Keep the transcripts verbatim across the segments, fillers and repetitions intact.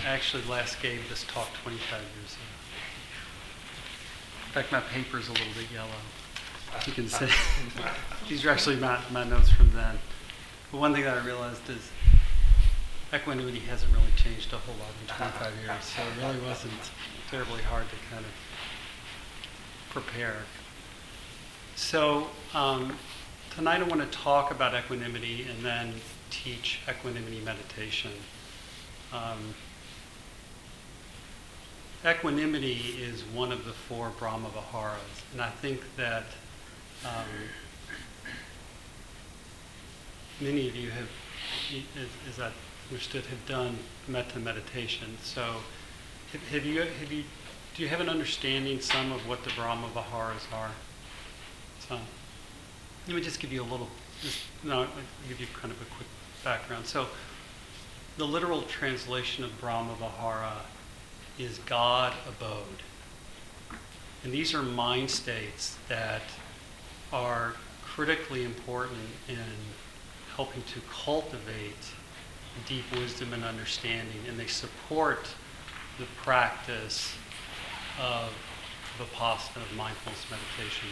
actually last gave this talk twenty-five years ago. In fact, my paper's a little bit yellow. You can see. These are actually my, my notes from then. But one thing that I realized is equanimity hasn't really changed a whole lot in twenty-five years, so it really wasn't terribly hard to kind of prepare. So um, tonight I want to talk about equanimity and then teach equanimity meditation. Um, equanimity is one of the four Brahma Viharas, and I think that um, many of you have, as, as I understood, have done metta meditation. So have, have you, have you, do you have an understanding, some, of what the Brahma Viharas are? So let me just give you a little, just, no, I'll give you kind of a quick background. So the literal translation of Brahma Vihara is God abode. And these are mind states that are critically important in helping to cultivate deep wisdom and understanding, and they support the practice of vipassana, of mindfulness meditation.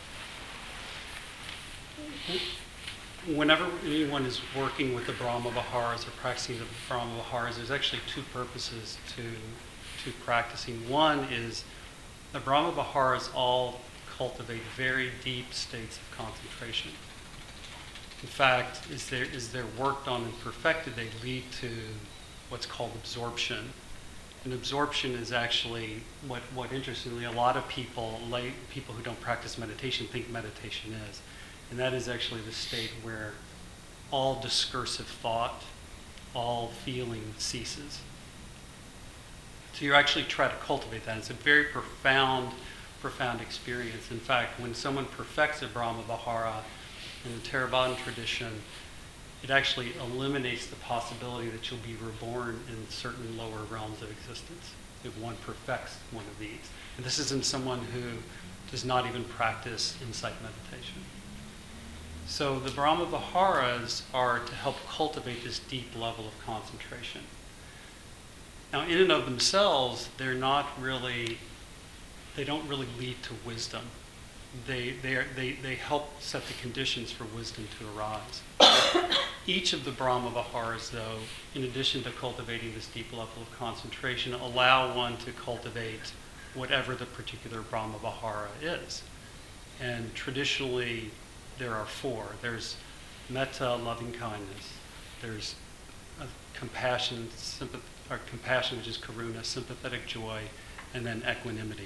Whenever anyone is working with the Brahma Viharas or practicing the Brahma Viharas, there's actually two purposes to, to practicing. One is the Brahma Viharas all cultivate very deep states of concentration. In fact, as they're, as they're worked on and perfected, they lead to what's called absorption. And absorption is actually what, what interestingly, a lot of people, lay, people who don't practice meditation, think meditation is. And that is actually the state where all discursive thought, all feeling ceases. So you actually try to cultivate that. It's a very profound, profound experience. In fact, when someone perfects a Brahma Vihara in the Theravadan tradition, it actually eliminates the possibility that you'll be reborn in certain lower realms of existence if one perfects one of these. And this is in someone who does not even practice insight meditation. So the Brahma Viharas are to help cultivate this deep level of concentration. Now, in and of themselves, they're not really, they don't really lead to wisdom. They, they, are, they, they help set the conditions for wisdom to arise. Each of the Brahma Viharas, though, in addition to cultivating this deep level of concentration, allow one to cultivate whatever the particular Brahma Vihara is. And traditionally, there are four. There's metta, loving kindness. There's a compassion, sympath- or compassion, which is karuna, sympathetic joy, and then equanimity.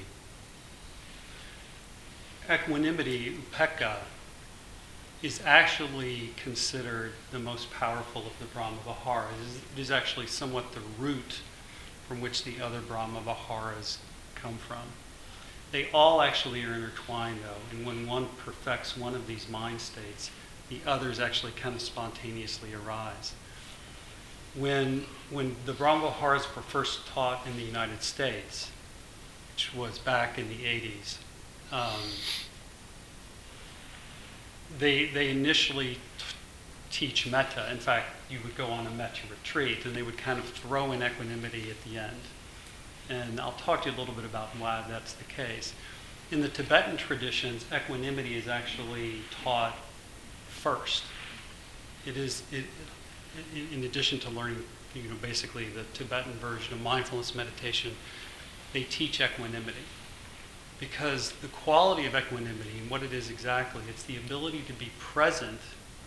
Equanimity, upekkha, is actually considered the most powerful of the Brahma Viharas. It is actually somewhat the root from which the other Brahma Viharas come from. They all actually are intertwined, though, and when one perfects one of these mind states, the others actually kind of spontaneously arise. When, when the Brahma Viharas were first taught in the United States, which was back in the eighties, um, they, they initially t- teach metta. In fact, you would go on a metta retreat, and they would kind of throw in equanimity at the end. And I'll talk to you a little bit about why that's the case. In the Tibetan traditions, equanimity is actually taught first. It is, it, in addition to learning, you know, basically the Tibetan version of mindfulness meditation, they teach equanimity. Because the quality of equanimity, and what it is exactly, it's the ability to be present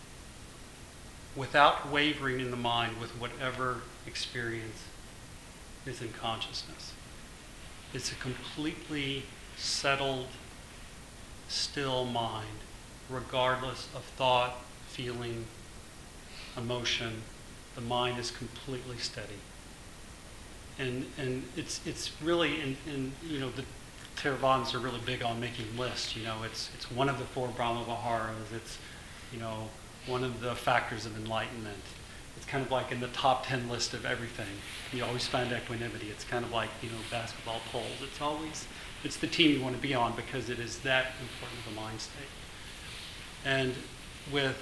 without wavering in the mind with whatever experience is in consciousness. It's a completely settled, still mind, regardless of thought, feeling, emotion. The mind is completely steady. And and it's it's really, in, in you know, the Theravadins are really big on making lists. You know, it's it's one of the four Brahma Viharas. It's, you know, one of the factors of enlightenment. It's kind of like in the top ten list of everything. You always find equanimity. It's kind of like, you know, basketball polls. It's always, it's the team you want to be on because it is that important of a mind state. And with,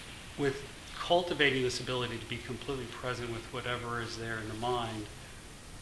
with cultivating this ability to be completely present with whatever is there in the mind,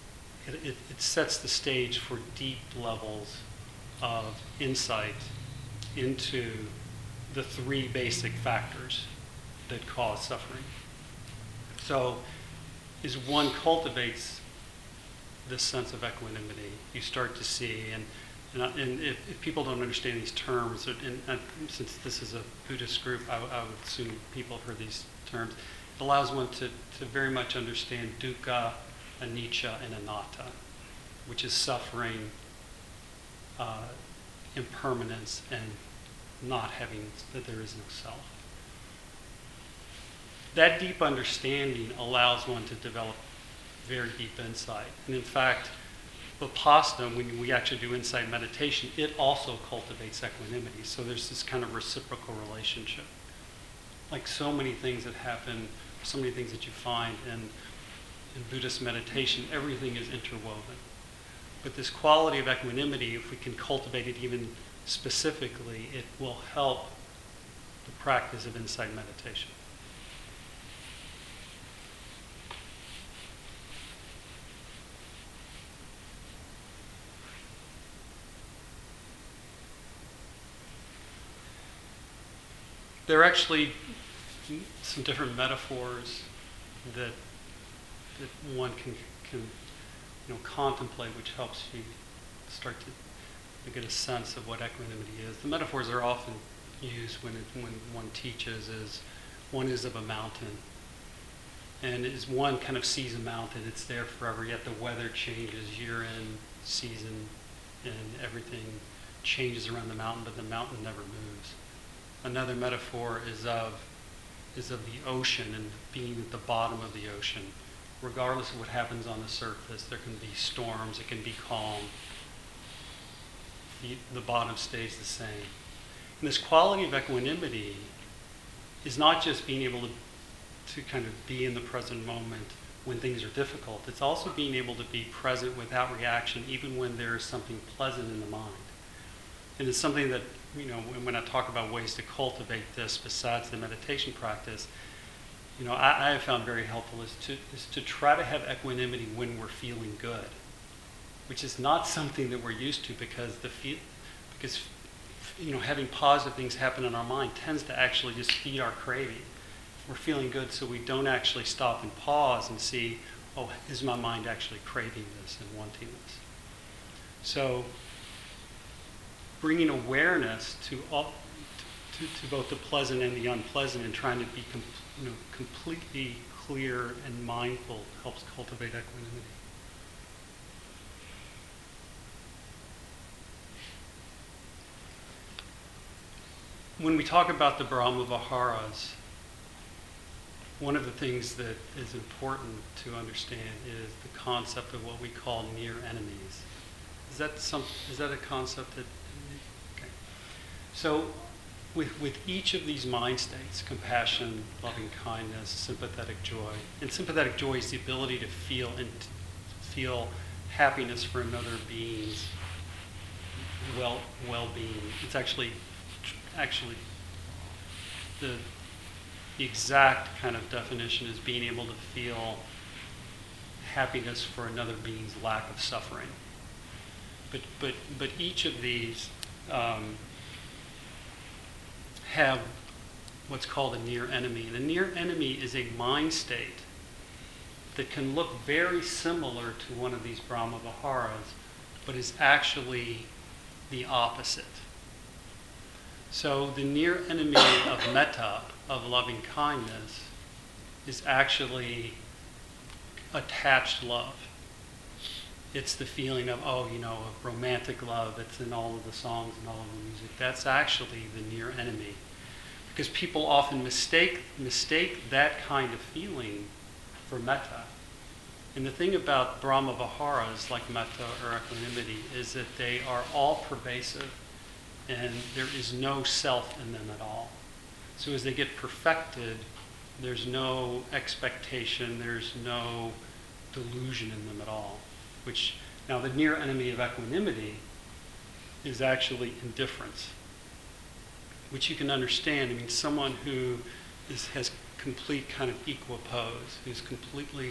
it, it, it sets the stage for deep levels of insight into the three basic factors that cause suffering. So as one cultivates this sense of equanimity, you start to see, and, and, and if, if people don't understand these terms, and, and since this is a Buddhist group, I, I would assume people have heard these terms, it allows one to, to very much understand dukkha, anicca, and anatta, which is suffering, uh, impermanence, and not having, that there is no self. That deep understanding allows one to develop very deep insight. And in fact, Vipassana, when we actually do insight meditation, it also cultivates equanimity. So there's this kind of reciprocal relationship. Like so many things that happen, so many things that you find in, in Buddhist meditation, everything is interwoven. But this quality of equanimity, if we can cultivate it even specifically, it will help the practice of insight meditation. There are actually some different metaphors that that one can can you know contemplate, which helps you start to, to get a sense of what equanimity is. The metaphors are often used when it, when one teaches. Is one is of a mountain, and as one kind of sees a mountain, it's there forever. Yet the weather changes year in, season, and everything changes around the mountain, but the mountain never moves. Another metaphor is of is of the ocean and being at the bottom of the ocean. Regardless of what happens on the surface, there can be storms, it can be calm. The, the bottom stays the same. And this quality of equanimity is not just being able to, to kind of be in the present moment when things are difficult. It's also being able to be present without reaction, even when there is something pleasant in the mind. And it's something that, you know, when I talk about ways to cultivate this besides the meditation practice, you know, I, I have found very helpful is to is to try to have equanimity when we're feeling good, which is not something that we're used to because the feel, because you know, having positive things happen in our mind tends to actually just feed our craving. We're feeling good, so we don't actually stop and pause and see, oh, is my mind actually craving this and wanting this? So bringing awareness to all, to, to both the pleasant and the unpleasant, and trying to be com- you know, completely clear and mindful helps cultivate equanimity. When we talk about the Brahma Viharas, one of the things that is important to understand is the concept of what we call near enemies. Is that some? Is that a concept that? Okay. So, with with each of these mind states, compassion, loving kindness, sympathetic joy, and sympathetic joy is the ability to feel and t- feel happiness for another being's well well-being. It's actually actually the the exact kind of definition is being able to feel happiness for another being's lack of suffering. But but but each of these um, have what's called a near enemy. And a near enemy is a mind state that can look very similar to one of these Brahma Viharas, but is actually the opposite. So the near enemy of metta, of loving kindness, is actually attached love. It's the feeling of, oh, you know, of romantic love that's in all of the songs and all of the music. That's actually the near enemy. Because people often mistake mistake that kind of feeling for metta. And the thing about Brahma Viharas, like metta or equanimity, is that they are all pervasive and there is no self in them at all. So as they get perfected, there's no expectation, there's no delusion in them at all. Which, now the near enemy of equanimity is actually indifference, which you can understand. I mean, someone who is, has complete kind of equipoise, who's completely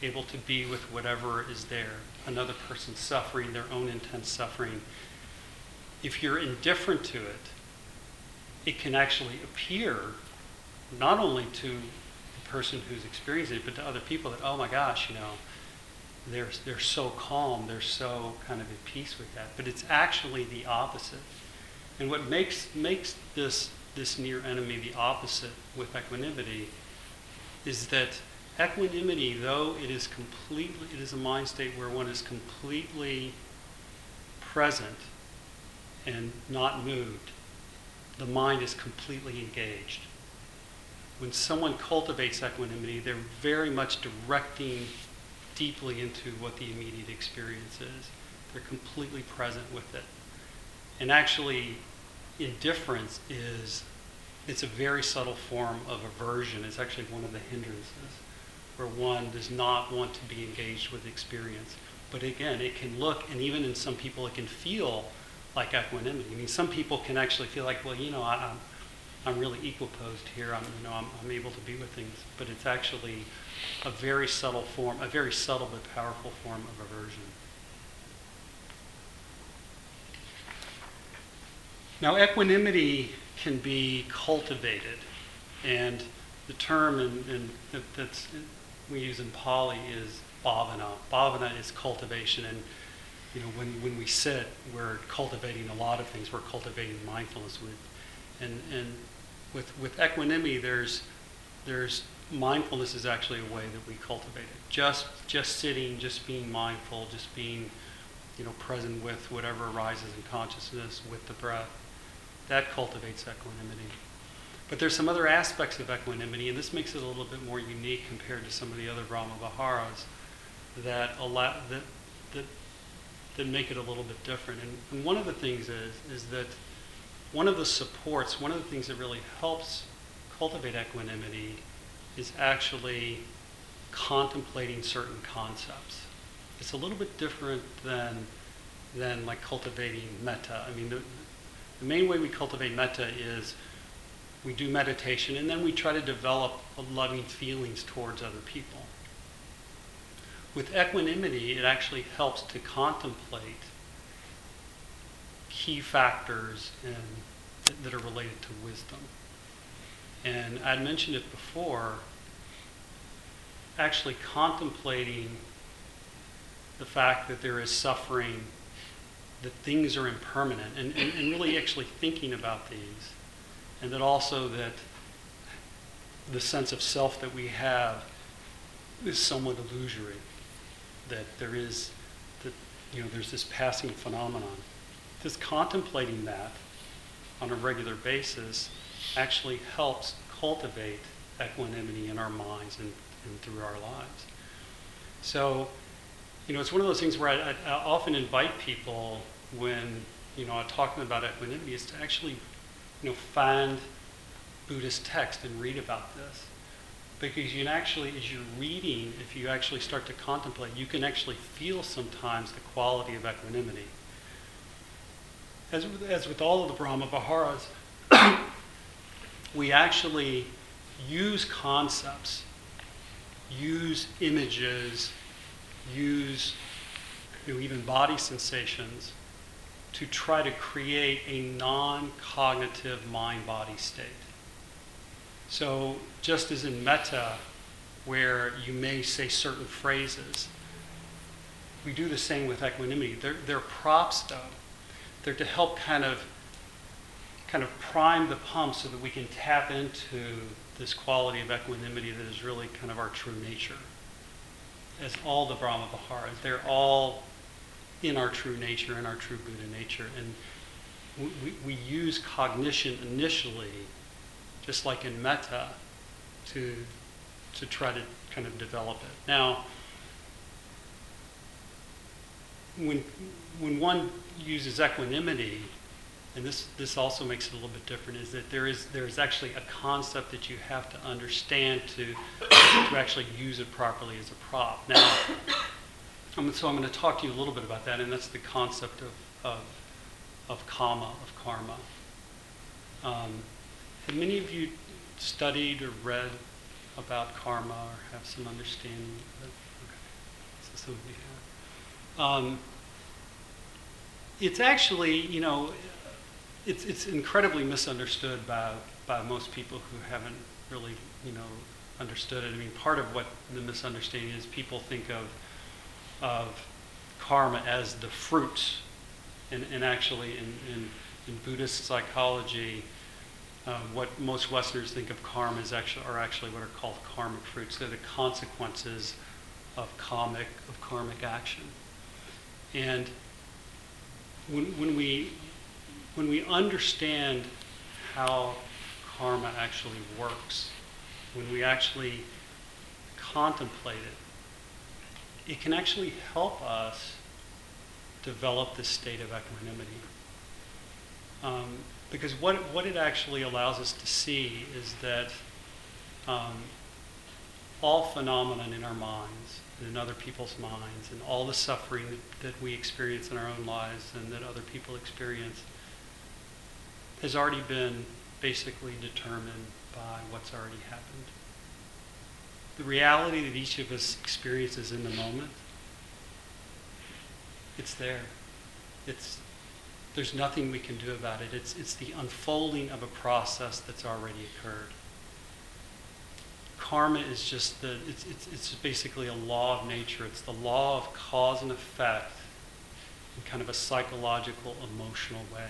able to be with whatever is there, another person's suffering, their own intense suffering. If you're indifferent to it, it can actually appear not only to the person who's experiencing it, but to other people that, oh my gosh, you know, they're, they're so calm, they're so kind of at peace with that. But it's actually the opposite. And what makes makes this this near enemy the opposite with equanimity is that equanimity, though it is completely, it is a mind state where one is completely present and not moved, the mind is completely engaged. When someone cultivates equanimity, they're very much directing deeply into what the immediate experience is. They're completely present with it. And actually, indifference is, it's a very subtle form of aversion. It's actually one of the hindrances, where one does not want to be engaged with experience. But again, it can look, and even in some people, it can feel like equanimity. I mean, some people can actually feel like, well, you know, I, I'm, I'm really equiposed here. I'm, you know, I'm, I'm able to be with things. But it's actually a very subtle form, a very subtle but powerful form of aversion. Now, equanimity can be cultivated, and the term in, in, that that's, we use in Pali is bhavana. Bhavana is cultivation, and you know, when, when we sit, we're cultivating a lot of things. We're cultivating mindfulness with, and and with with equanimity, there's there's mindfulness is actually a way that we cultivate it. Just just sitting, just being mindful, just being, you know, present with whatever arises in consciousness with the breath. That cultivates equanimity. But there's some other aspects of equanimity, and this makes it a little bit more unique compared to some of the other Brahma-viharas that allow that that that make it a little bit different. And, and one of the things is is that one of the supports, one of the things that really helps cultivate equanimity is actually contemplating certain concepts. It's a little bit different than than like cultivating metta. I mean, the, the main way we cultivate metta is we do meditation and then we try to develop loving feelings towards other people. With equanimity, it actually helps to contemplate key factors in, that, that are related to wisdom. And I'd mentioned it before, actually contemplating the fact that there is suffering, that things are impermanent, and, and, and really actually thinking about these. And that also that the sense of self that we have is somewhat illusory. That there is, that you know, there's this passing phenomenon. Just contemplating that on a regular basis actually helps cultivate equanimity in our minds and, and through our lives. So, you know, it's one of those things where I, I, I often invite people when, you know, I'm talking about equanimity is to actually, you know, find Buddhist text and read about this. Because you can actually, as you're reading, if you actually start to contemplate, you can actually feel sometimes the quality of equanimity. As with, as with all of the Brahma-viharas, we actually use concepts, use images, use, you know, even body sensations to try to create a non-cognitive mind-body state. So just as in metta, where you may say certain phrases, we do the same with equanimity. They're, they're props, though. They're to help kind of, kind of prime the pump so that we can tap into this quality of equanimity that is really kind of our true nature. As all the Brahma-viharas, they're all in our true nature, in our true Buddha nature. And we, we use cognition initially, just like in metta, to, to try to kind of develop it. Now, when, when one uses equanimity, and this, this also makes it a little bit different, is that there is, there is actually a concept that you have to understand to, to actually use it properly as a prop. Now, I'm, so I'm going to talk to you a little bit about that, and that's the concept of, of, of kama, of karma. Um, have many of you studied or read about karma or have some understanding of it? Okay. some of you have. Um, it's actually, you know, it's it's incredibly misunderstood by by most people who haven't really, you know, understood it. I mean, part of what the misunderstanding is, people think of of karma as the fruit, and, and actually in, in, in Buddhist psychology, uh, what most Westerners think of karma is actually are actually what are called karmic fruits. They're the consequences of karmic of karmic action. And when, when we when we understand how karma actually works, when we actually contemplate it, it can actually help us develop this state of equanimity. Um, because what, what it actually allows us to see is that um, all phenomenon in our minds and in other people's minds, and all the suffering that, that we experience in our own lives and that other people experience, has already been basically determined by what's already happened. The reality that each of us experiences in the moment, it's there. It's, there's nothing we can do about it. It's, it's the unfolding of a process that's already occurred. Karma is just the, it's, it's, it's basically a law of nature. It's the law of cause and effect in kind of a psychological, emotional way.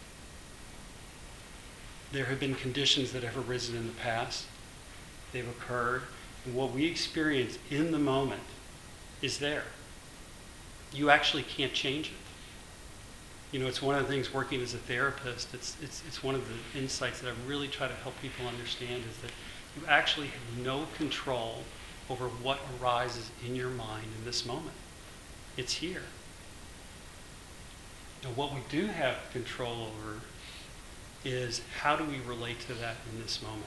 There have been conditions that have arisen in the past. They've occurred. And what we experience in the moment is there. You actually can't change it. You know, it's one of the things working as a therapist, it's, it's, it's one of the insights that I really try to help people understand is that you actually have no control over what arises in your mind in this moment. It's here. Now, what we do have control over is how do we relate to that in this moment?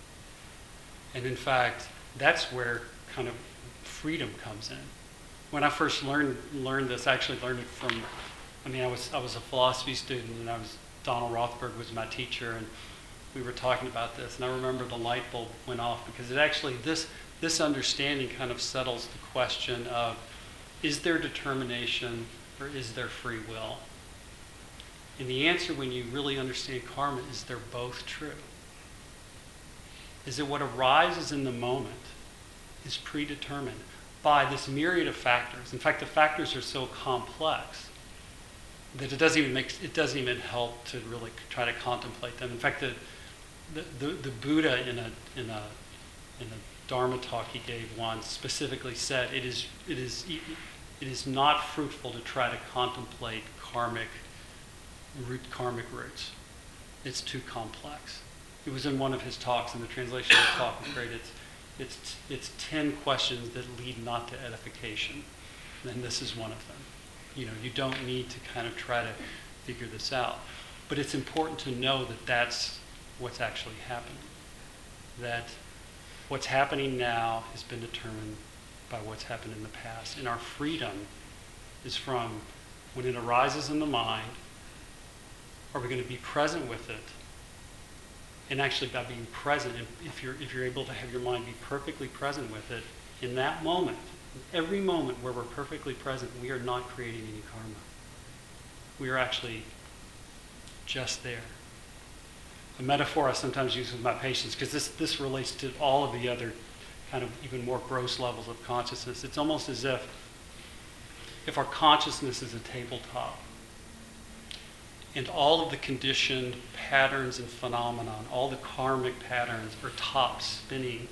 And in fact, that's where kind of freedom comes in. When I first learned learned this, I actually learned it from, I mean, I was I was a philosophy student, and I was, Donald Rothberg was my teacher, and we were talking about this, and I remember the light bulb went off, because it actually, this, this understanding kind of settles the question of, is there determination or is there free will? And the answer, when you really understand karma, is they're both true. Is that what arises in the moment is predetermined by this myriad of factors. In fact, the factors are so complex that it doesn't even make, it doesn't even help to really try to contemplate them. In fact, the the, the, the Buddha in a in a in a Dharma talk he gave once specifically said it is it is it is not fruitful to try to contemplate karmic root karmic roots. It's too complex. It was in one of his talks, and the translation of the talk was great. It's it's it's ten questions that lead not to edification, and this is one of them. You know, you don't need to kind of try to figure this out, but it's important to know that that's what's actually happening. That what's happening now has been determined by what's happened in the past, and our freedom is from when it arises in the mind. Are we going to be present with it? And actually, by being present, if you're if you're able to have your mind be perfectly present with it, in that moment, in every moment where we're perfectly present, we are not creating any karma. We are actually just there. A metaphor I sometimes use with my patients, because this, this relates to all of the other kind of even more gross levels of consciousness. It's almost as if if our consciousness is a tabletop, and all of the conditioned patterns and phenomenon, all the karmic patterns are tops spinning,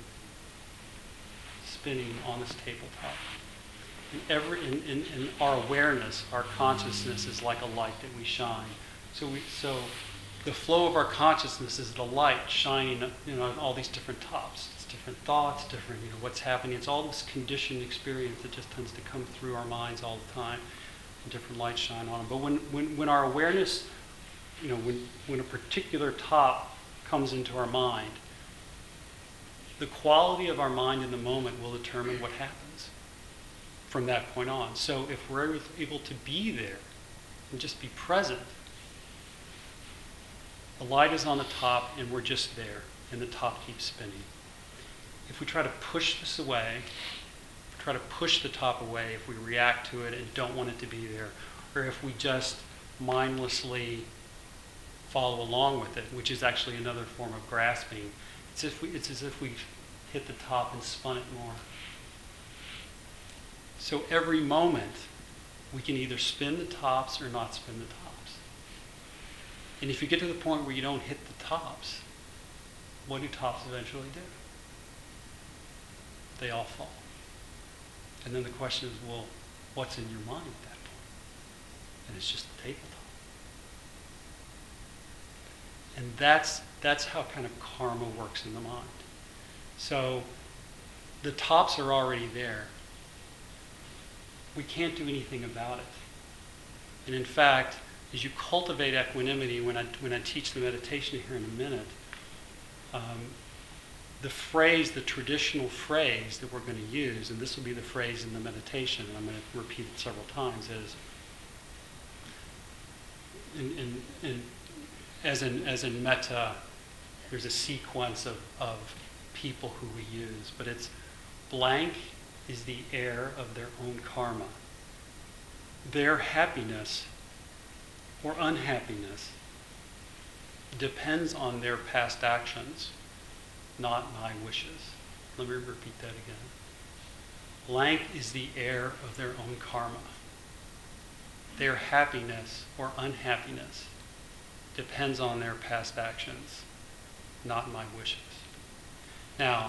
spinning on this tabletop. And every in, in, in our awareness, our consciousness is like a light that we shine. So we so the flow of our consciousness is the light shining, you know, on all these different tops. It's different thoughts, different, you know, what's happening. It's all this conditioned experience that just tends to come through our minds all the time, and different lights shine on them. But when when when our awareness, you know, when, when a particular top comes into our mind, the quality of our mind in the moment will determine what happens from that point on. So if we're able to be there and just be present, the light is on the top and we're just there, and the top keeps spinning. If we try to push this away, try to push the top away, if we react to it and don't want it to be there, or if we just mindlessly follow along with it, which is actually another form of grasping. It's, if we, it's as if we hit the top and spun it more. So every moment, we can either spin the tops or not spin the tops. And if you get to the point where you don't hit the tops, what do tops eventually do? They all fall. And then the question is, well, what's in your mind at that point? And it's just the tabletop. And that's, that's how kind of karma works in the mind. So the tops are already there. We can't do anything about it. And in fact, as you cultivate equanimity, when I, when I teach the meditation here in a minute, um, the phrase, the traditional phrase that we're going to use, and this will be the phrase in the meditation, and I'm going to repeat it several times, is, in, in, in, as in as in metta, there's a sequence of, of people who we use, but it's blank is the heir of their own karma. Their happiness or unhappiness depends on their past actions, not my wishes. Let me repeat that again. Blank is the heir of their own karma. Their happiness or unhappiness depends on their past actions, not my wishes. Now,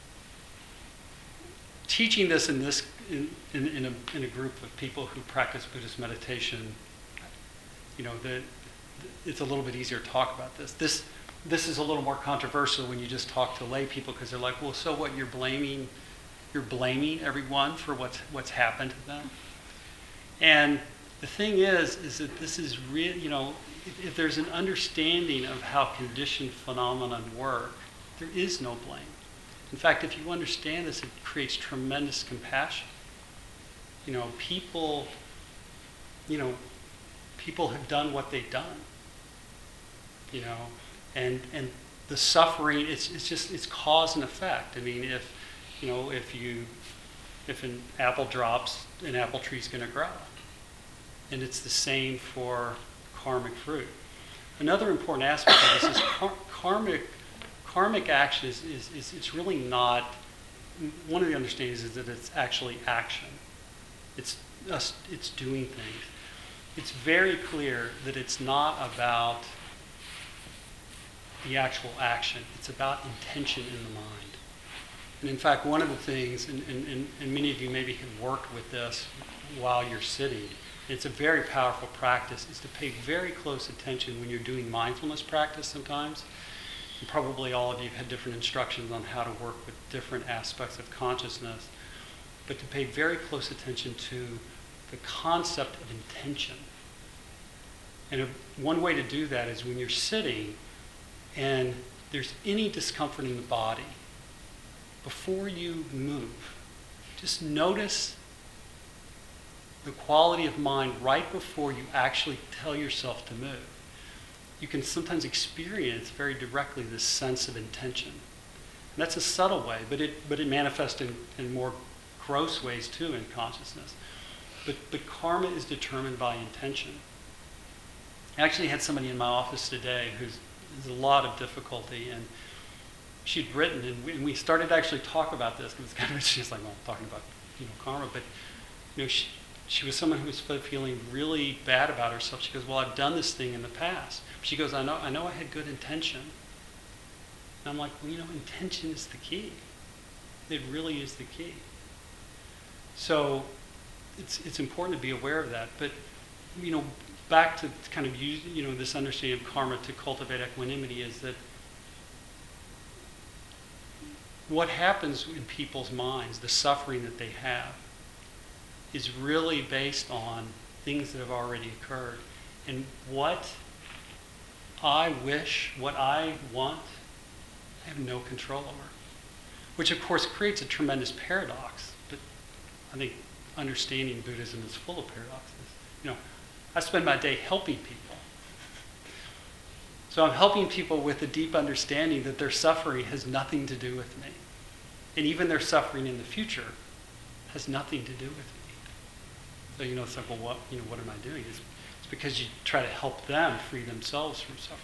teaching this in this in, in, in, a, in a group of people who practice Buddhist meditation, you know, the, it's a little bit easier to talk about this. This this is a little more controversial when you just talk to lay people, because they're like, well, so what? You're blaming you're blaming everyone for what's what's happened to them. And the thing is, is that this is real. You know, if, if there's an understanding of how conditioned phenomena work, there is no blame. In fact, if you understand this, it creates tremendous compassion. You know, people, you know, people have done what they've done. You know, and and the suffering, it's it's just it's cause and effect. I mean, if you know, if you if an apple drops, an apple tree's going to grow, and it's the same for karmic fruit. Another important aspect of this is kar- karmic. Karmic action is, is, is it's really not, one of the understandings is that it's actually action. It's us, it's doing things. It's very clear that it's not about the actual action. It's about intention in the mind. And in fact, one of the things, and, and, and many of you maybe have worked with this while you're sitting, it's a very powerful practice, is to pay very close attention when you're doing mindfulness practice sometimes. And probably all of you have had different instructions on how to work with different aspects of consciousness, but to pay very close attention to the concept of intention. And a, one way to do that is when you're sitting and there's any discomfort in the body, before you move, just notice the quality of mind right before you actually tell yourself to move. You can sometimes experience very directly this sense of intention. And that's a subtle way, but it but it manifests in, in more gross ways too in consciousness. But but karma is determined by intention. I actually had somebody in my office today who's has a lot of difficulty, and she'd written, and we, and we started to actually talk about this, because it's kind of, she's like, well, I'm talking about, you know, karma, but you know, she she was someone who was feeling really bad about herself. She goes, well, I've done this thing in the past. She goes, I know I know I had good intention. And I'm like, well, you know, intention is the key. It really is the key. So it's it's important to be aware of that. But, you know, back to kind of use, you know, this understanding of karma to cultivate equanimity is that what happens in people's minds, the suffering that they have, is really based on things that have already occurred. And what I wish, what I want, I have no control over. Which of course creates a tremendous paradox, but I think understanding Buddhism is full of paradoxes. You know, I spend my day helping people. So I'm helping people with a deep understanding that their suffering has nothing to do with me. And even their suffering in the future has nothing to do with me. So, you know, it's like, well, what, you know, what am I doing? It's, it's because you try to help them free themselves from suffering.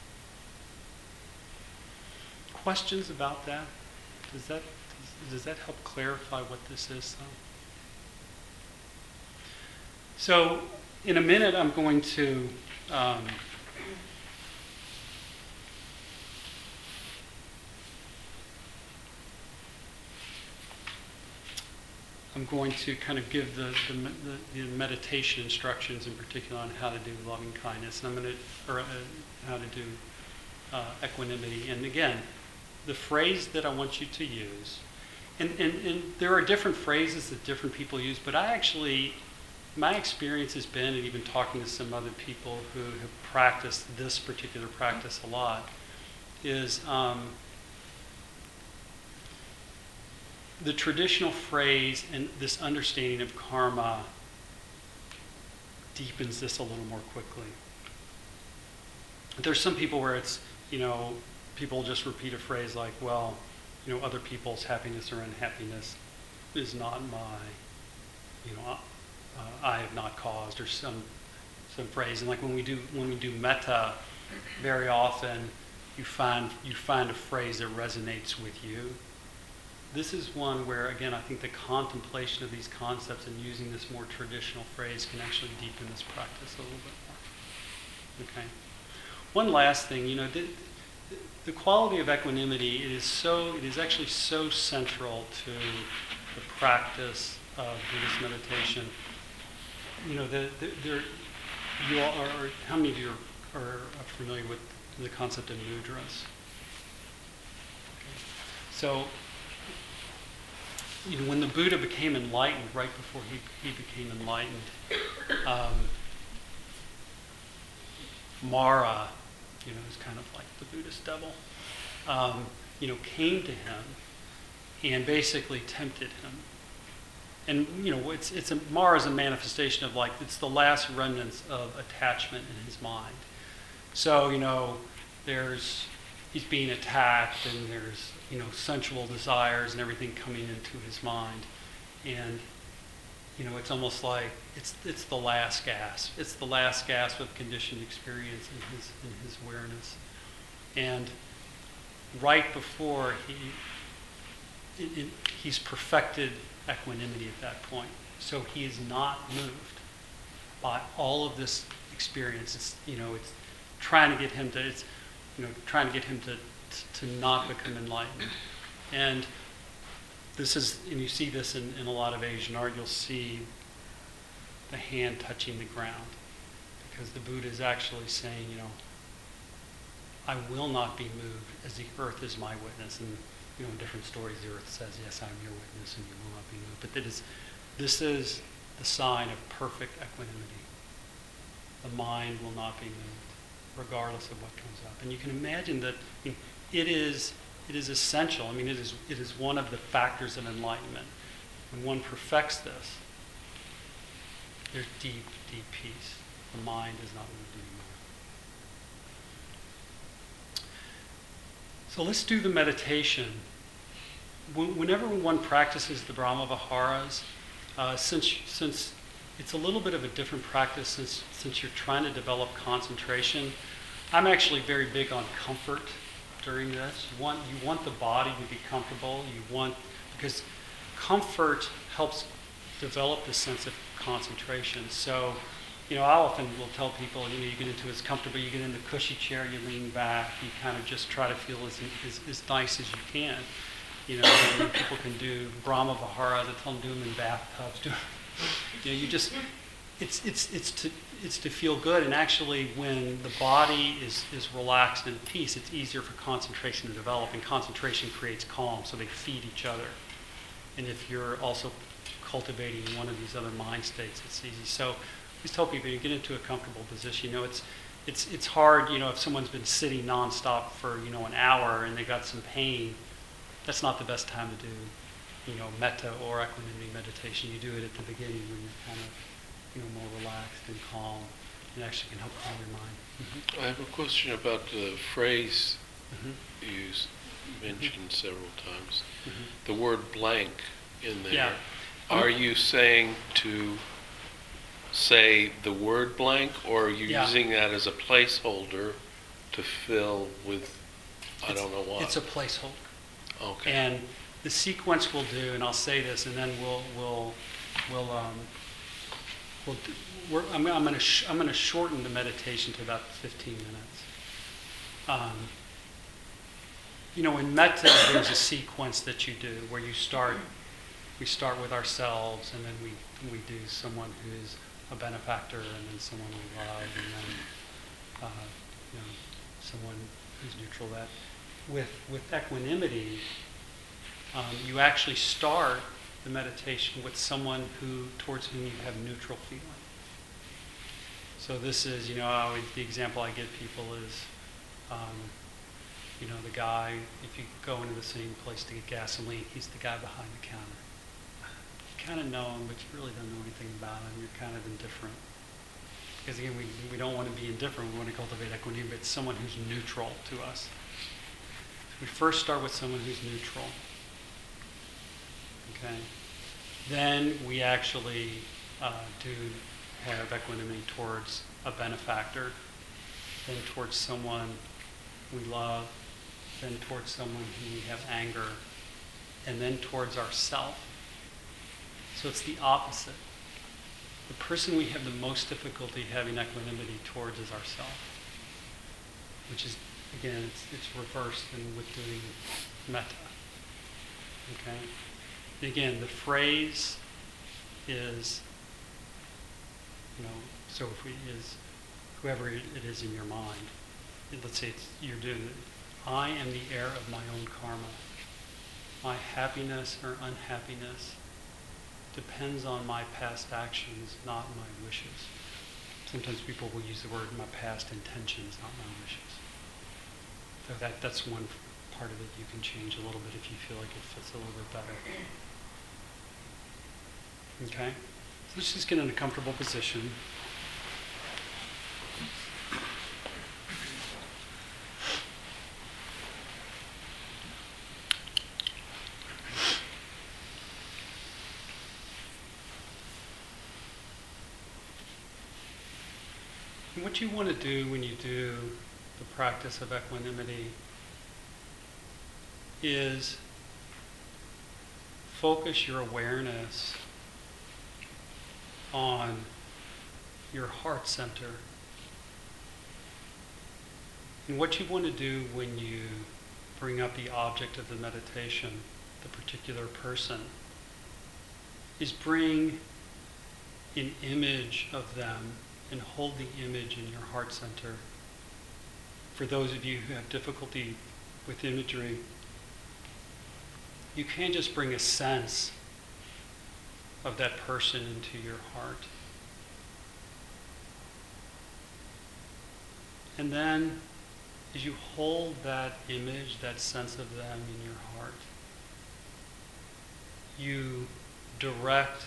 Questions about that? Does that, does, does that help clarify what this is, though? So, in a minute, I'm going to um, I'm going to kind of give the, the, the, the meditation instructions in particular on how to do loving kindness, and I'm going to, or uh, how to do uh, equanimity. And again, the phrase that I want you to use, and, and, and there are different phrases that different people use, but I actually, my experience has been, and even talking to some other people who have practiced this particular practice a lot, is um, the traditional phrase and this understanding of karma deepens this a little more quickly. There's some people where it's, you know, people just repeat a phrase like, well, you know, other people's happiness or unhappiness is not my, you know, uh, I have not caused, or some some phrase. And like when we do when we do metta, very often you find you find a phrase that resonates with you. This is one where, again, I think the contemplation of these concepts and using this more traditional phrase can actually deepen this practice a little bit more. Okay. One last thing, you know, the, the quality of equanimity, it is so, it is actually so central to the practice of Buddhist meditation. You know, the, the, there, you all are, or how many of you are, are familiar with the concept of mudras? Okay. So, you know, when the Buddha became enlightened, right before he, he became enlightened, um, Mara, you know, who's kind of like the Buddhist devil, um, you know, came to him and basically tempted him. And, you know, it's, it's a, Mara is a manifestation of, like, it's the last remnants of attachment in his mind. So, you know, there's, he's being attacked, and there's, you know, sensual desires and everything coming into his mind. And, you know, it's almost like it's it's the last gasp. It's the last gasp of conditioned experience in his in his awareness. And right before he it, it, he's perfected equanimity at that point. So he is not moved by all of this experience. It's, you know, it's trying to get him to it's you know, trying to get him to to not become enlightened. And this is, and you see this in, in a lot of Asian art, you'll see the hand touching the ground, because the Buddha is actually saying, you know, I will not be moved, as the earth is my witness. And, you know, in different stories, the earth says, yes, I'm your witness, and you will not be moved. But that is, this is the sign of perfect equanimity. The mind will not be moved, regardless of what comes up. And you can imagine that, I mean, it is it is essential. I mean, it is it is one of the factors of enlightenment. When one perfects this, there's deep, deep peace. The mind is not moved anymore. So let's do the meditation. Whenever one practices the Brahma Viharas, uh, since since it's a little bit of a different practice, since since you're trying to develop concentration, I'm actually very big on comfort during this. You want, you want the body to be comfortable. You want, because comfort helps develop this sense of concentration. So, you know, I often will tell people, you know, you get into as comfortable, you get in the cushy chair, you lean back, you kind of just try to feel as, as, as nice as you can. You know, I mean, people can do Brahma Viharas, I tell them do them in bathtubs. Do, you know, you just, it's, it's, it's to, it's to feel good, and actually when the body is, is relaxed and at peace, it's easier for concentration to develop, and concentration creates calm, so they feed each other. And if you're also cultivating one of these other mind states, it's easy. So I just tell people, you get into a comfortable position. You know, it's it's it's hard, you know, if someone's been sitting nonstop for, you know, an hour and they got some pain, that's not the best time to do, you know, metta or equanimity meditation. You do it at the beginning when you're kind of, you know, more relaxed and calm. It actually can help calm your mind. Mm-hmm. I have a question about the phrase mm-hmm. you mentioned mm-hmm. several times. Mm-hmm. The word blank in there. Yeah. Are you saying to say the word blank, or are you Yeah. using that as a placeholder to fill with, I don't know what? It's a placeholder. Okay. And the sequence we'll do, and I'll say this, and then we'll we'll we'll um, we'll do, we're, I'm, I'm going to sh- I'm going to shorten the meditation to about fifteen minutes. Um, you know, in metta, there's a sequence that you do where you start. We start with ourselves, and then we we do someone who's a benefactor, and then someone we love, and then uh, you know someone who's neutral. That with with equanimity. Um, you actually start the meditation with someone who, towards whom you have neutral feeling. So this is, you know, I always, the example I give people is, um, you know, the guy, if you go into the same place to get gasoline, he's the guy behind the counter. You kind of know him, but you really don't know anything about him. You're kind of indifferent. Because again, we, we don't want to be indifferent. We want to cultivate equanimity, but it's someone who's neutral to us. We first start with someone who's neutral. Okay. Then we actually uh, do have equanimity towards a benefactor, then towards someone we love, then towards someone who we have anger, and then towards ourself. So it's the opposite. The person we have the most difficulty having equanimity towards is ourself, which is, again, it's, it's reversed than with doing metta. Okay? Again, the phrase is, you know, so if we is whoever it is in your mind. Let's say it's, you're doing it. I am the heir of my own karma. My happiness or unhappiness depends on my past actions, not my wishes. Sometimes people will use the word my past intentions, not my wishes. So that, that's one part of it you can change a little bit if you feel like it fits a little bit better. Okay? So let's just get in a comfortable position. And what you want to do when you do the practice of equanimity is focus your awareness on your heart center. And what you want to do when you bring up the object of the meditation, the particular person, is bring an image of them and hold the image in your heart center. For those of you who have difficulty with imagery, you can't just bring a sense of that person into your heart. And then, as you hold that image, that sense of them in your heart, you direct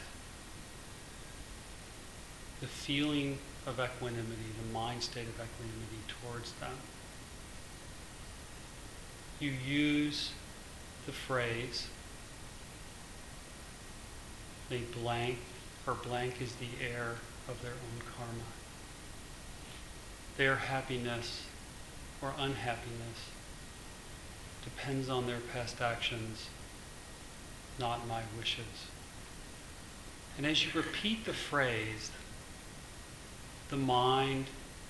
the feeling of equanimity, the mind state of equanimity towards them. You use the phrase, they blank, or blank is the heir of their own karma. Their happiness or unhappiness depends on their past actions, not my wishes. And as you repeat the phrase, the mind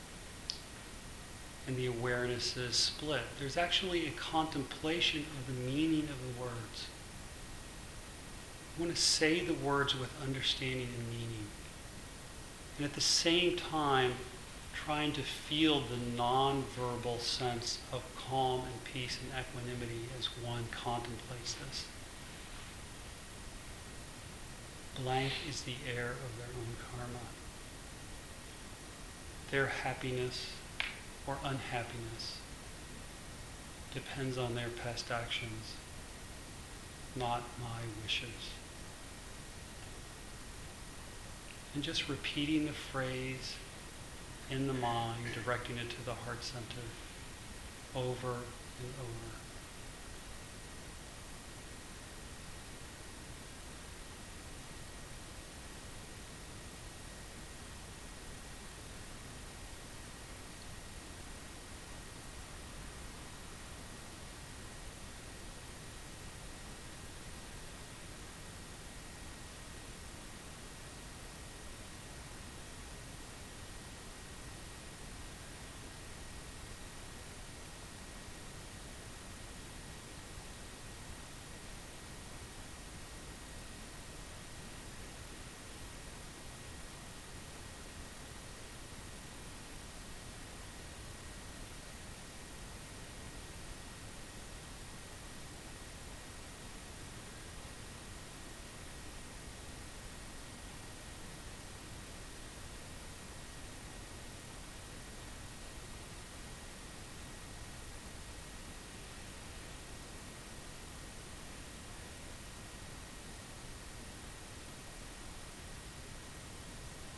and the awareness is split. There's actually a contemplation of the meaning of the words. You want to say the words with understanding and meaning. And at the same time, trying to feel the non-verbal sense of calm and peace and equanimity as one contemplates this. Blank is the heir of their own karma. Their happiness or unhappiness depends on their past actions, not my wishes. And just repeating the phrase in the mind, directing it to the heart center over and over.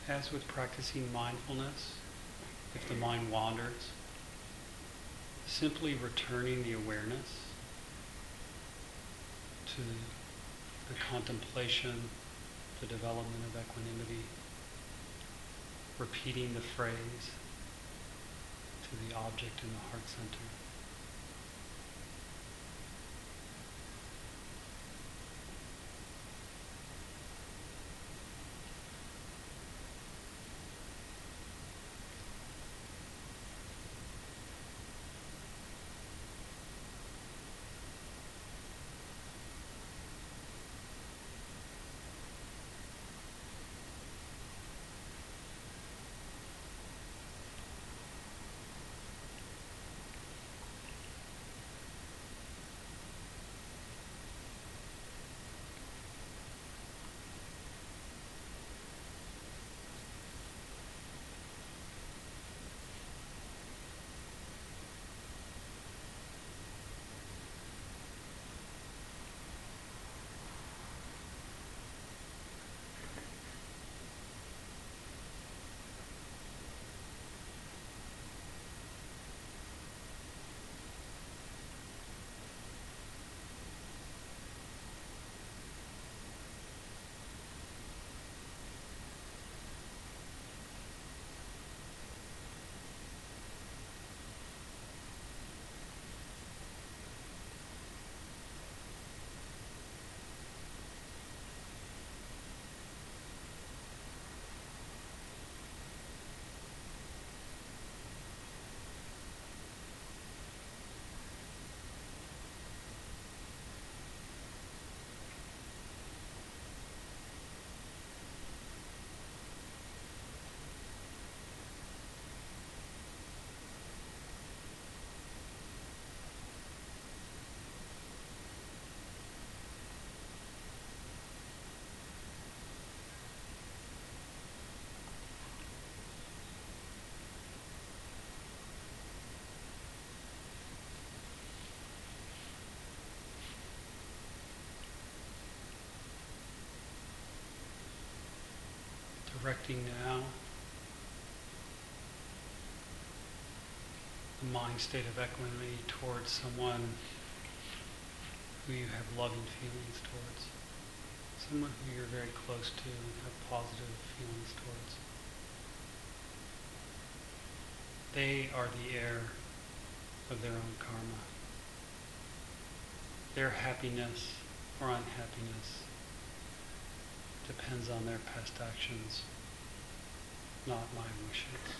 As with practicing mindfulness, if the mind wanders, simply returning the awareness to the contemplation, the development of equanimity, repeating the phrase to the object in the heart center. Directing now the mind state of equanimity towards someone who you have loving feelings towards, someone who you're very close to and have positive feelings towards. They are the heir of their own karma. Their happiness or unhappiness depends on their past actions, not my wishes.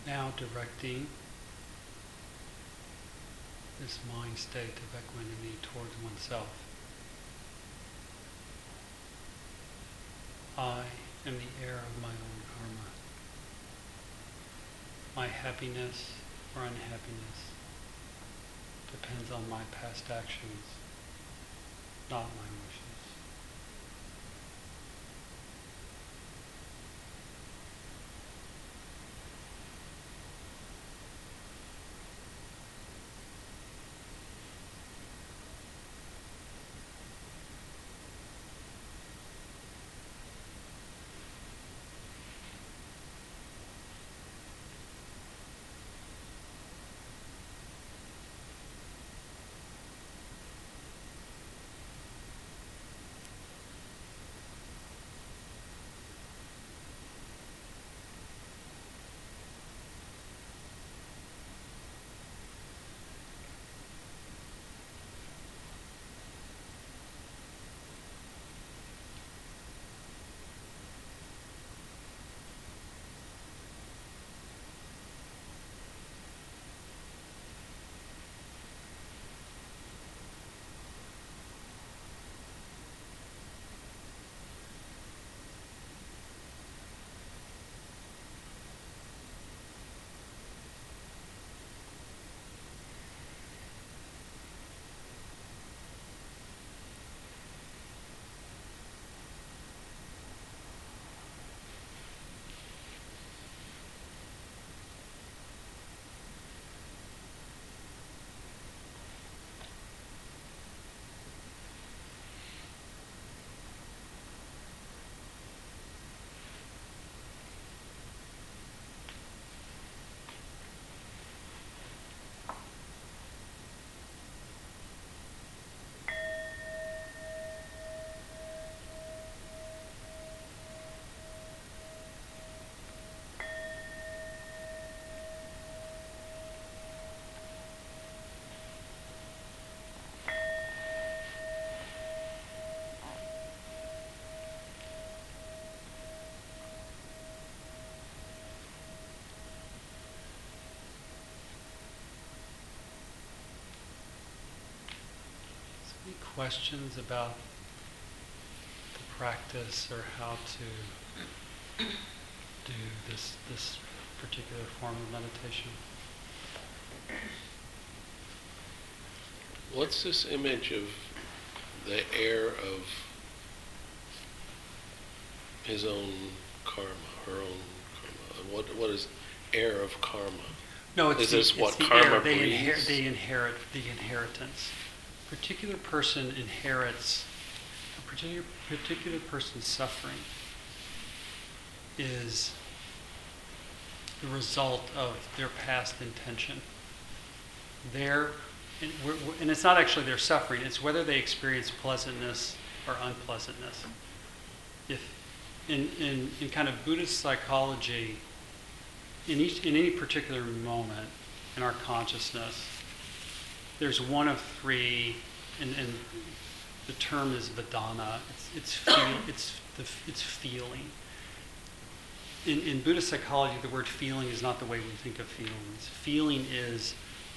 Now directing this mind state of equanimity towards oneself. I am the heir of my own karma. My happiness or unhappiness depends on my past actions, not my wishes. Any questions about the practice or how to do this this particular form of meditation? What's this image of the heir of his own karma, her own karma? What what is heir of karma? No, it's Is the, this it's what the karma heir. They, inher- breeds? they inherit the inheritance. A particular person inherits, a particular, particular person's suffering is the result of their past intention. Their, and, we're, we're- and it's not actually their suffering, it's whether they experience pleasantness or unpleasantness. If in, in, in kind of Buddhist psychology, in each in any particular moment in our consciousness, there's one of three, and, and the term is Vedana. It's it's feel, it's the it's feeling. In in Buddhist psychology, the word feeling is not the way we think of feelings. Feeling is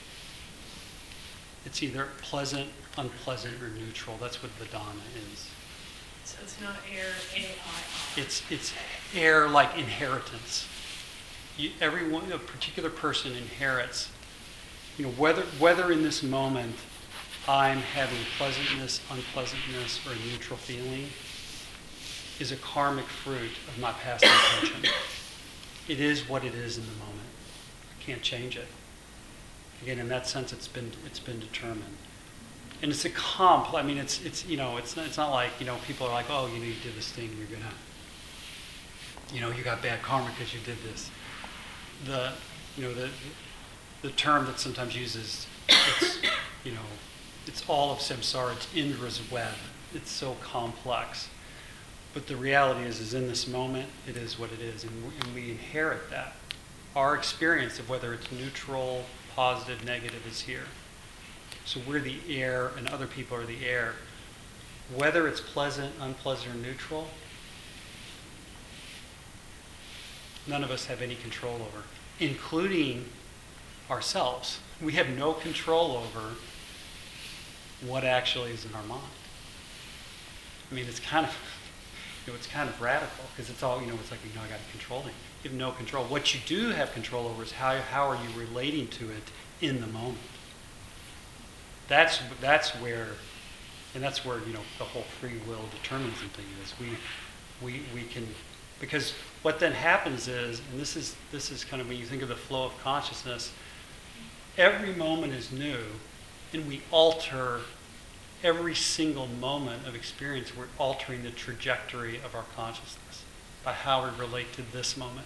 it's either pleasant, unpleasant, or neutral. That's what Vedana is. So it's not air, A I R. It's it's air like inheritance. You, everyone, a particular person inherits. You know, whether whether in this moment I'm having pleasantness, unpleasantness, or a neutral feeling is a karmic fruit of my past intention. It is what it is in the moment. I can't change it. Again, in that sense, it's been it's been determined. And it's a comp. I mean, it's it's you know, it's not, it's not like you know people are like, oh, you know, you did this thing, you're gonna, you know, you got bad karma because you did this. The you know the the term that sometimes uses it's you know it's all of samsara. It's Indra's web. It's so complex. But the reality is, is in this moment, it is what it is, and we, and we inherit that. Our experience of whether it's neutral, positive, negative is here. So we're the heir, and other people are the heir. Whether it's pleasant, unpleasant, or neutral, none of us have any control over. including ourselves. We have no control over what actually is in our mind. I mean, it's kind of, you know, it's kind of radical because it's all, you know, it's like, you know, I got to control it. You have no control. What you do have control over is how, how are you relating to it in the moment. That's, that's where, and that's where, you know, the whole free will determinism thing is. We, we, we can, because what then happens is, and this is, this is kind of when you think of the flow of consciousness, every moment is new, and we alter every single moment of experience. We're altering the trajectory of our consciousness by how we relate to this moment.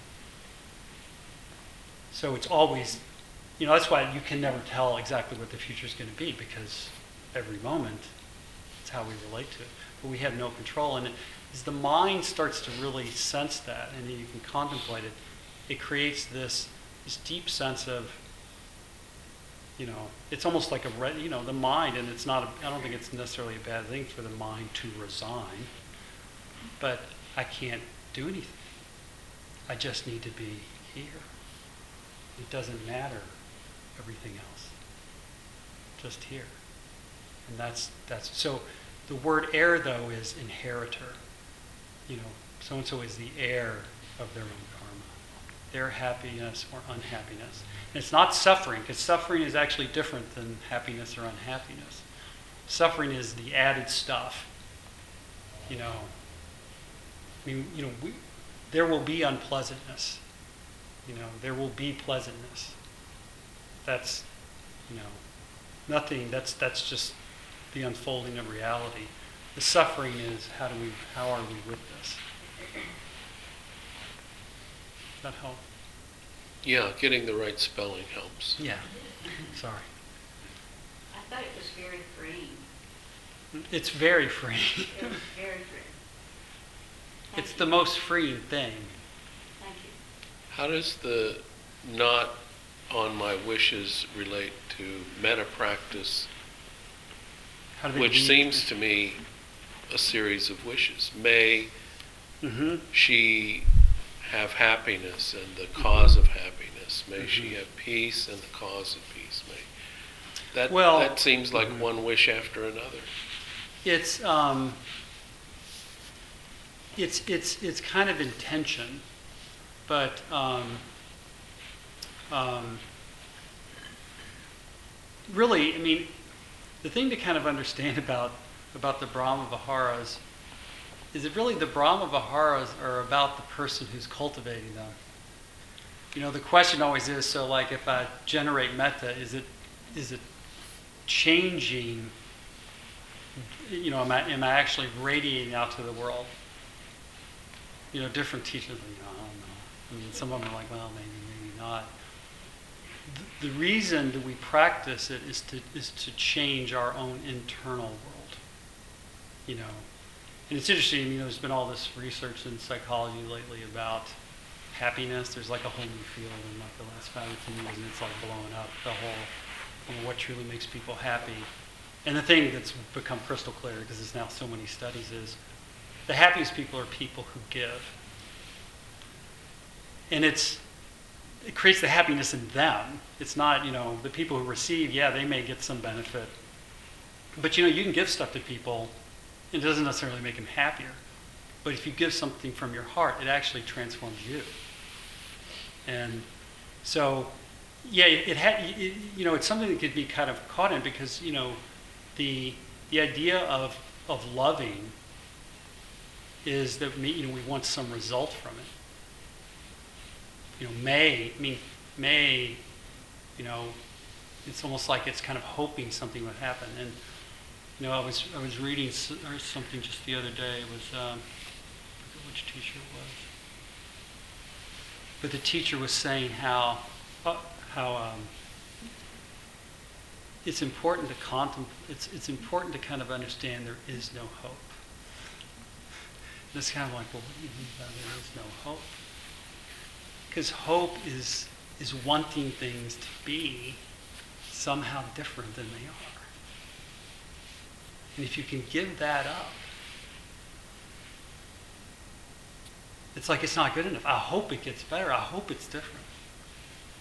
So it's always, you know, that's why you can never tell exactly what the future is going to be, because every moment, it's how we relate to it. But we have no control. And as the mind starts to really sense that, and you can contemplate it, it creates this, this deep sense of, you know, it's almost like a, re- you know, the mind, and it's not, a, I don't think it's necessarily a bad thing for the mind to resign, but I can't do anything. I just need to be here. It doesn't matter everything else. Just here. And that's, that's, so the word heir, though, is inheritor. You know, so-and-so is the heir of their own karma, their happiness or unhappiness. And it's not suffering, because suffering is actually different than happiness or unhappiness. Suffering is the added stuff. You know, I mean, you know, we, there will be unpleasantness. You know, there will be pleasantness. That's, you know, nothing, that's, that's just the unfolding of reality. The suffering is how do we, how are we with this? Does that help? Yeah, getting the right spelling helps. Yeah. Sorry. I thought it was very freeing. It's very free. It was very freeing. Thank It's you. the most freeing thing. Thank you. How does the not on my wishes relate to meta practice, How do they which lead- seems to me a series of wishes? May Mhm. she have happiness and the cause of happiness. May she Mhm. have peace and the cause of peace. May that Well- that seems like Mhm. one wish after another. It's um, it's it's it's kind of intention, but um, um, really, I mean, the thing to kind of understand about about the Brahma Viharas is that really the Brahma Viharas are about the person who's cultivating them. You know, the question always is, so like if I generate metta, is it is it changing? You know, am I, am I actually radiating out to the world? You know, different teachers, you know, I don't know. I mean, some of them are like, well, maybe, maybe not. The, the reason that we practice it is to is to change our own internal world. You know, and it's interesting. You know, there's been all this research in psychology lately about happiness. There's like a whole new field in like the last five or ten years, and it's like blowing up the whole, you know, what truly makes people happy. And the thing that's become crystal clear, because there's now so many studies, is the happiest people are people who give. And it's it creates the happiness in them. It's not, you know, the people who receive, yeah, they may get some benefit. But, you know, you can give stuff to people, and it doesn't necessarily make them happier. But if you give something from your heart, it actually transforms you. And so, yeah, it, it had, it, you know, it's something that could be kind of caught in, because, you know, the the idea of of loving is that we, you know, we want some result from it. You know, may, I mean, may, you know, it's almost like it's kind of hoping something would happen. And, you know, I was I was reading s- or something just the other day. It was, um, I forget which teacher it was. But the teacher was saying how, uh, how um, it's important to contemplate, it's, it's important to kind of understand there is no hope. And it's kind of like, well, what do you mean by there is no hope? Because hope is is wanting things to be somehow different than they are. And if you can give that up, it's like it's not good enough. I hope it gets better. I hope it's different.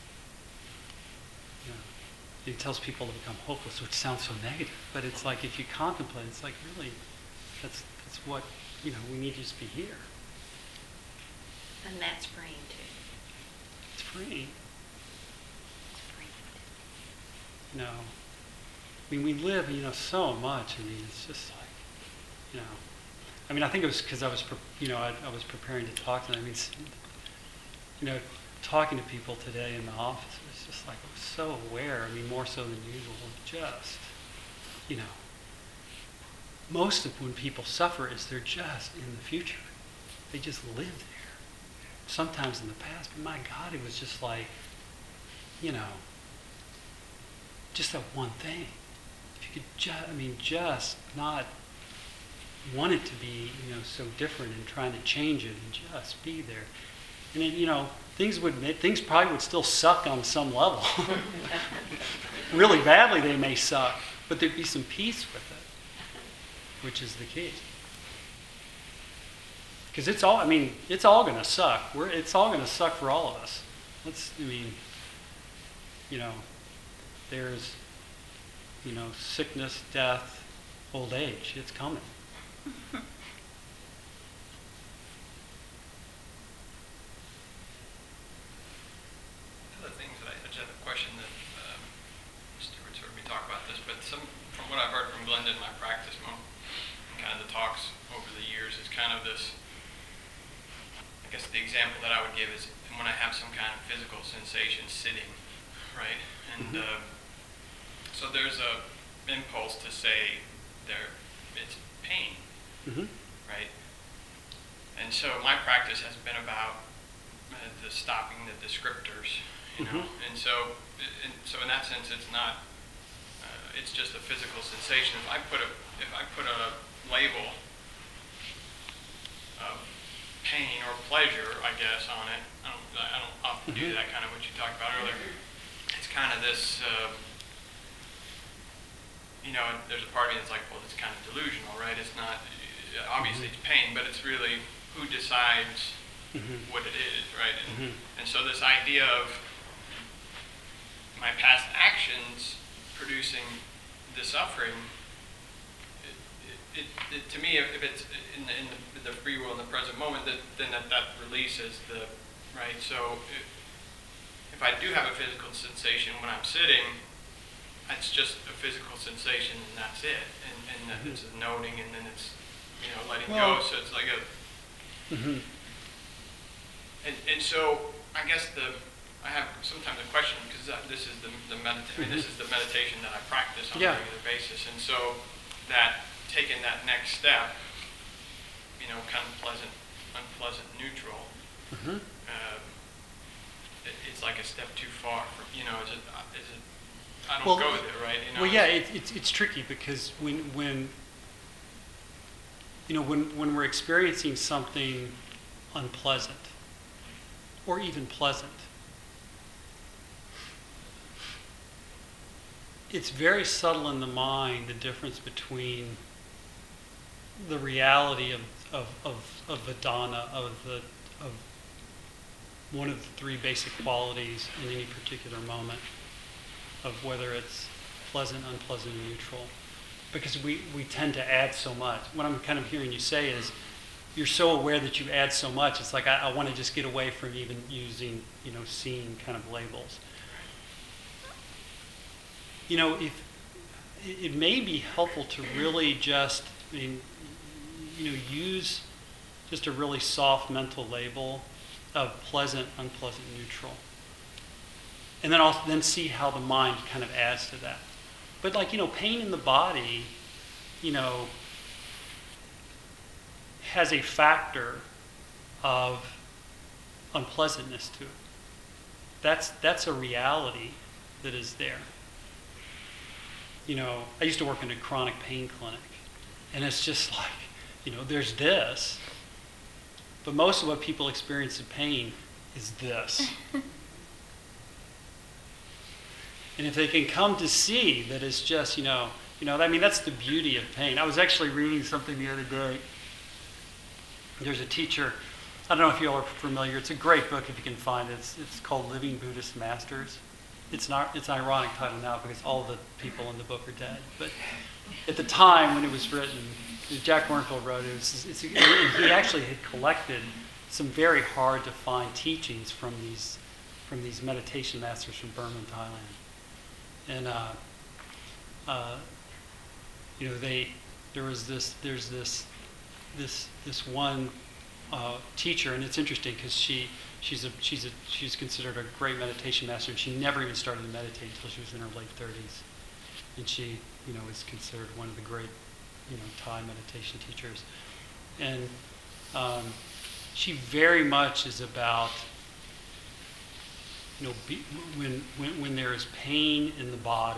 It tells people to become hopeless, which sounds so negative, but it's like if you contemplate, it's like really, that's that's what, you know, we need to just be here. And that's freeing too. It's free. It's freeing. You know, I mean, we live, you know, so much. I mean, it's just like, you know, I mean, I think it was because I was, pre- you know, I, I was preparing to talk to them. I mean, s- you know, talking to people today in the office, it was just like, I was so aware, I mean, more so than usual, of just, you know, most of when people suffer is they're just in the future. They just live there. Sometimes in the past, but my God, it was just like, you know, just that one thing. If you could just, I mean, just not want it to be, you know, so different and trying to change it and just be there. And then, you know, things would, things probably would still suck on some level. Really badly they may suck, but there'd be some peace with it, which is the key. Because it's all, I mean, it's all going to suck. We're, it's all going to suck for all of us. Let's, I mean, you know, there's, you know, sickness, death, old age. It's coming. Other things that I, I just have a question that um, Stuart's heard me talk about this, but some from what I've heard from Glenda in my practice, mo- and kind of the talks over the years, is kind of this. I guess the example that I would give is when I have some kind of physical sensation sitting, right, and Mhm. uh, so there's a impulse to say there it's pain, Mm-hmm. right, and so my practice has been about uh, the stopping the descriptors, you know, Mhm. and so in, so in that sense, it's not. Uh, it's just a physical sensation. If I put a if I put a label of pain or pleasure, I guess, on it, I don't I don't often do Mhm. that kind of what you talked about earlier. It's kind of this. Uh, you know, and there's a part of me that's like, well, it's kind of delusional, right? It's not. Obviously, it's pain, but it's really who decides Mm-hmm. what it is, right? And, Mhm. and so this idea of my past actions producing the suffering, it, it, it, it, to me, if, if it's in the, in the, the free will in the present moment, that, then that, that releases the, right? So if, if I do have a physical sensation when I'm sitting, it's just a physical sensation and that's it. And, and that it's a noting and then it's, you know, letting Well- go. So it's like a, Mm-hmm. And, and so I guess the I have sometimes a question because this is the the medita- I mean, this is the meditation that I practice on Yeah. a regular basis, and so that taking that next step, you know, kind of pleasant, unpleasant, neutral, Mm-hmm. um, it, it's like a step too far. From, you know, is it is it? I don't Well, go there, right? You know, Well, yeah, it's- it, it's it's tricky because when when you know when when we're experiencing something unpleasant or even pleasant, it's very subtle in the mind the difference between the reality of of of, of Vedana, of the of one of the three basic qualities in any particular moment, of whether it's pleasant, unpleasant, and neutral. Because we, we tend to add so much. What I'm kind of hearing you say is, you're so aware that you add so much, it's like I, I want to just get away from even using, you know, seeing kind of labels. You know, if it, it may be helpful to really just, I mean, you know, use just a really soft mental label of pleasant, unpleasant, neutral. And then also then see how the mind kind of adds to that. But like, you know, pain in the body, you know, has a factor of unpleasantness to it. That's that's a reality that is there. You know, I used to work in a chronic pain clinic, and it's just like, you know, there's this, but most of what people experience in pain is this. And if they can come to see that it's just, you know, you know, I mean, that's the beauty of pain. I was actually reading something the other day. There's a teacher, I don't know if you all are familiar, it's a great book if you can find it. It's, it's called Living Buddhist Masters. it's not, it's an ironic title now because all the people in the book are dead. But at the time when it was written, Jack Wernfeld wrote it, it was, it's, and he actually had collected some very hard to find teachings from these, from these meditation masters from Burma and Thailand. And, uh, uh, you know, they, there was this, there's this, this, this one uh, teacher, and it's interesting because she, she's a, she's a, she's considered a great meditation master, and she never even started to meditate until she was in her late thirties, and she, you know, is considered one of the great, you know, Thai meditation teachers, and um, she very much is about, you know, be, when, when when there is pain in the body.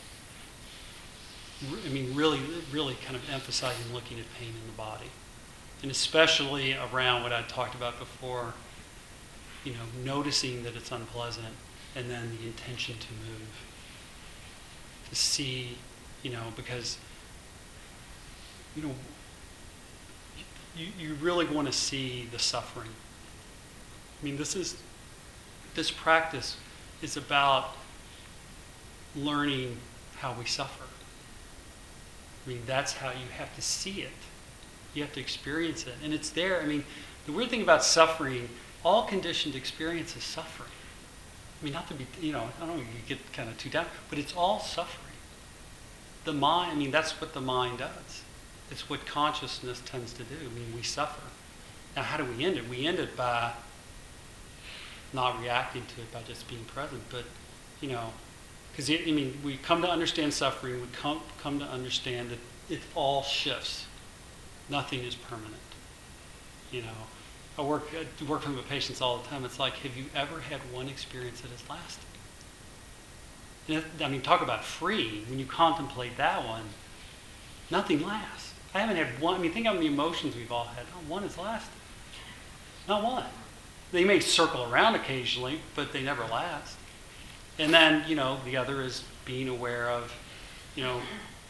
I mean, really, really kind of emphasizing looking at pain in the body. And especially around what I talked about before, you know, noticing that it's unpleasant and then the intention to move. To see, you know, because, you know, you, you really want to see the suffering. I mean, this is, this practice is about learning how we suffer. I mean, that's how you have to see it. You have to experience it. And it's there. I mean, the weird thing about suffering, all conditioned experience is suffering. I mean, not to be, you know, I don't know, you get kind of too down, but it's all suffering. The mind, I mean, that's what the mind does. It's what consciousness tends to do. I mean, we suffer. Now, how do we end it? We end it by not reacting to it, by just being present. But, you know, because, I mean, we come to understand suffering, we come, come to understand that it all shifts. Nothing is permanent. You know, I work, I work with patients all the time. It's like, have you ever had one experience that has lasted? And it, I mean, talk about free. When you contemplate that one, nothing lasts. I haven't had one. I mean, think of the emotions we've all had. Not one has lasted. Not one. They may circle around occasionally, but they never last. And then, you know, the other is being aware of, you know,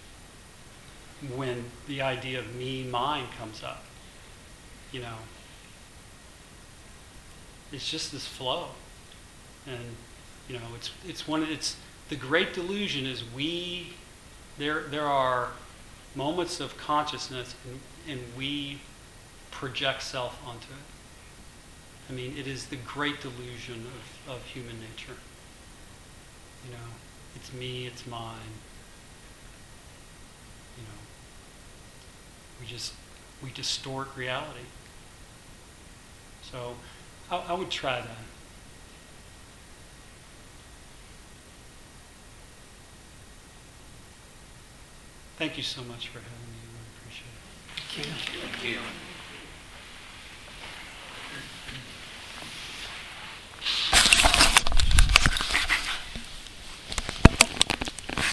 when the idea of me, mine comes up, you know. It's just this flow. And, you know, it's it's one, it's, the great delusion is we, there there are moments of consciousness and, and we project self onto it. I mean, it is the great delusion of, of human nature. You know, it's me, it's mine. You know, we just, we distort reality. So I, I would try that. Thank you so much for having me. I really appreciate it. Thank you.